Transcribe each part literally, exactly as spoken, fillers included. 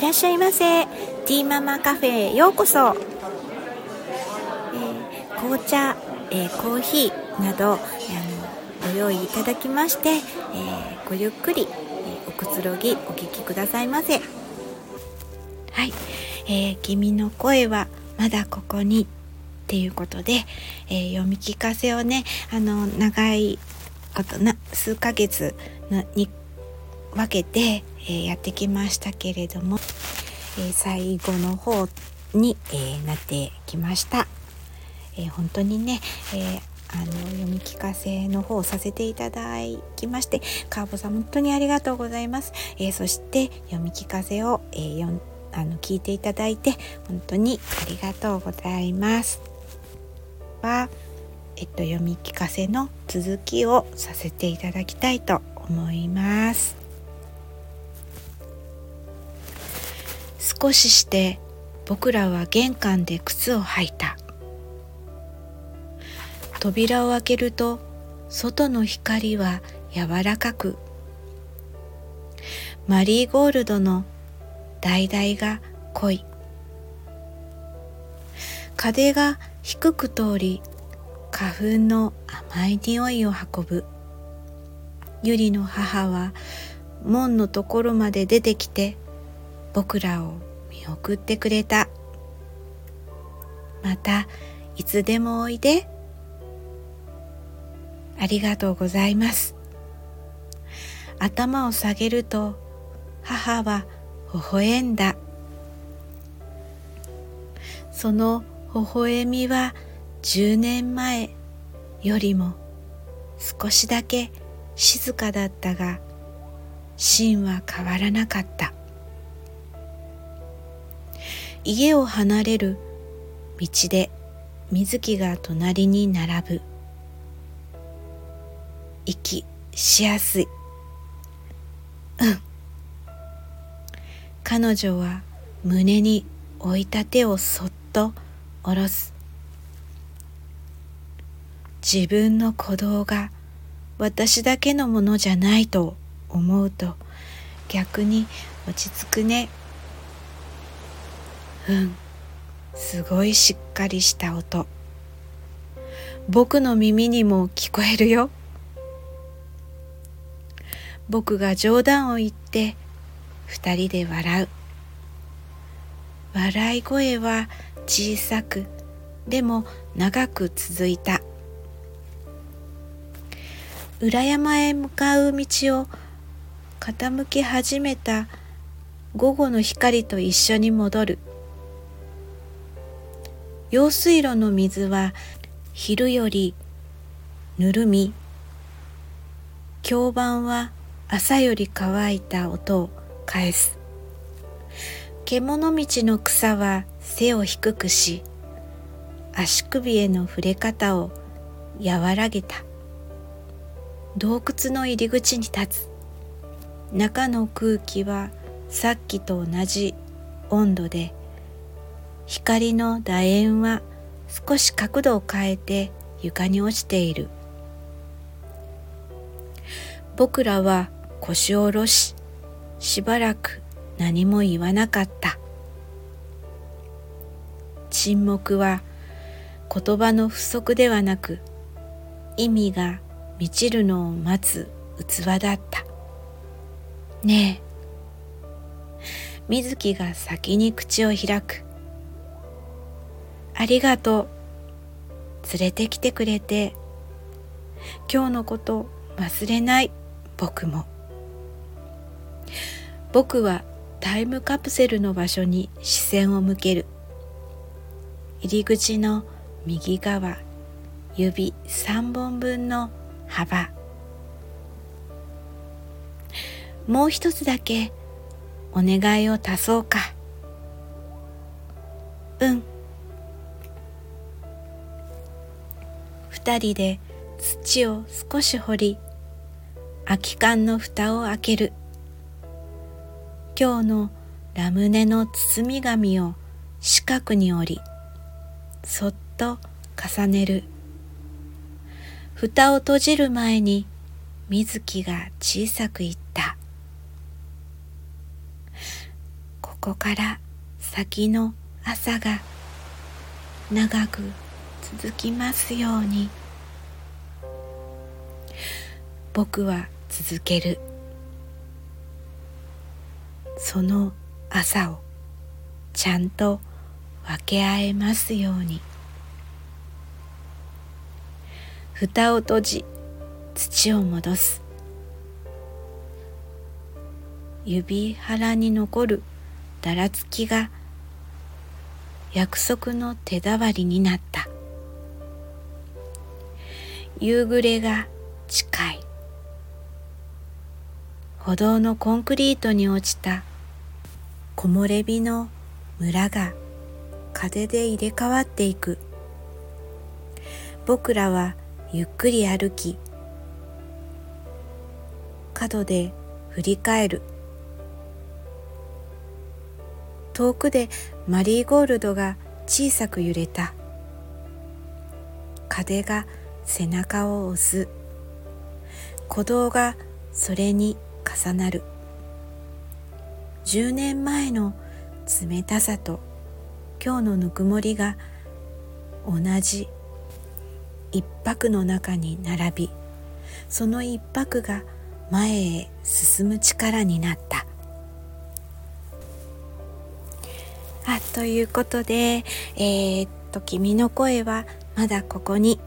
らっしゃいませ。ティーママカフェへようこそ。えー、紅茶、えー、コーヒーなどあのご用意いただきまして、えー、ごゆっくり、えー、おくつろぎお聞きくださいませ。はい、えー、君の声はまだここにっていうことで、えー、読み聞かせをね、あの長いことな数ヶ月のに分けて、えー、やってきましたけれども、えー、最後の方に、えー、なってきました。えー、本当にね、えー、あの読み聞かせの方をさせていただきまして、カーボさん本当にありがとうございます。えー、そして読み聞かせを、えー、よんあの聞いていただいて本当にありがとうございます。は、えっと、読み聞かせの続きをさせていただきたいと思います。少しして僕らは玄関で靴を履いた。扉を開けると外の光は柔らかく、マリーゴールドの橙が濃い。風が低く通り花粉の甘い匂いを運ぶ。ゆりの母は門のところまで出てきて僕らを見送ってくれた。またいつでもおいで。ありがとうございます。頭を下げると母は微笑んだ。その微笑みはじゅうねんまえよりも少しだけ静かだったが、芯は変わらなかった。家を離れる道で水木が隣に並ぶ。息しやすい。うん。彼女は胸に置いた手をそっと下ろす。自分の鼓動が私だけのものじゃないと思うと逆に落ち着くね。うん、すごいしっかりした音。僕の耳にも聞こえるよ。僕が冗談を言って二人で笑う。笑い声は小さくでも長く続いた。裏山へ向かう道を傾き始めた午後の光と一緒に戻る。用水路の水は昼よりぬるみ、響板は朝より乾いた音を返す。獣道の草は背を低くし、足首への触れ方を和らげた。洞窟の入り口に立つ。中の空気はさっきと同じ温度で、光の楕円は少し角度を変えて床に落ちている。僕らは腰を下ろし、しばらく何も言わなかった。沈黙は言葉の不足ではなく、意味が満ちるのを待つ器だった。ねえ、水木が先に口を開く。ありがとう。連れてきてくれて。今日のこと忘れない。僕も。僕はタイムカプセルの場所に視線を向ける。入り口の右側、指さんぼんぶんの幅。もう一つだけお願いを足そうか。うん。二人で土を少し掘り、空き缶の蓋を開ける。今日のラムネの包み紙を四角に折り、そっと重ねる。蓋を閉じる前に水木が小さく言った。ここから先の朝が長く続きますように。僕は続ける。その朝をちゃんと分け合えますように。蓋を閉じ、土を戻す。指腹に残るだらつきが約束の手触りになった。夕暮れが近い。歩道のコンクリートに落ちた木漏れ日のムラが風で入れ替わっていく。僕らはゆっくり歩き、角で振り返る。遠くでマリーゴールドが小さく揺れた。風が背中を押す。鼓動がそれに重なる。じゅうねんまえの冷たさと今日のぬくもりが同じ一拍の中に並び、その一拍が前へ進む力になった。あ、ということで、えー、っと君の声はまだここに。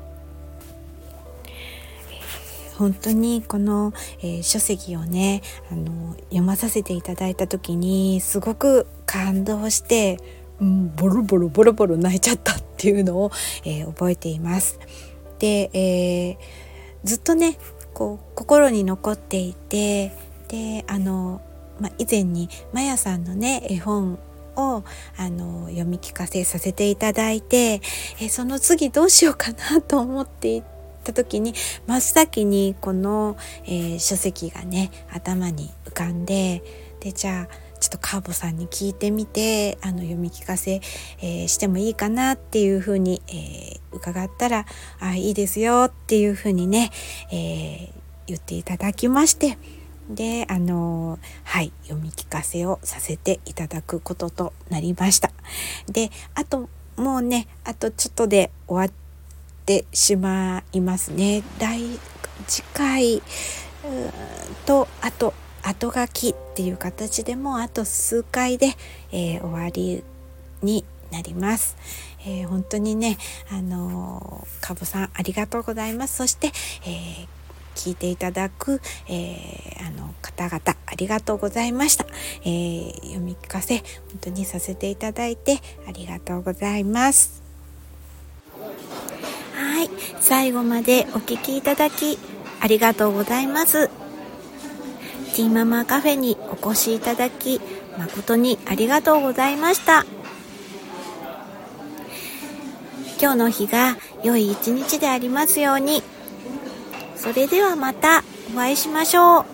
本当にこの、えー、書籍をねあの読まさせていただいた時にすごく感動して、うん、ボロボロボロボロ泣いちゃったっていうのを、えー、覚えています。で、えー、ずっとねこう心に残っていて、であの、ま、以前にまやさんのね絵本をあの読み聞かせさせていただいて、えその次どうしようかなと思っていた時に真っ先にこの、えー、書籍がね頭に浮かんで、でじゃあちょっとカーボさんに聞いてみてあの読み聞かせ、えー、してもいいかなっていうふうに、えー、伺ったら、あいいですよっていうふうにね、えー、言っていただきまして、であのはい読み聞かせをさせていただくこととなりました。であともうねあとちょっとで終わってしまいますね。来次回とあと後書きっていう形でもあと数回で、えー、終わりになります。えー、本当にねあのかぼさんありがとうございます。そして、えー聞いていただく、えー、あの方々ありがとうございました。えー、読み聞かせ本当にさせていただいてありがとうございます。はい、最後までお聞きいただきありがとうございます。ティーママカフェにお越しいただき誠にありがとうございました。今日の日が良い一日でありますように。それではまたお会いしましょう。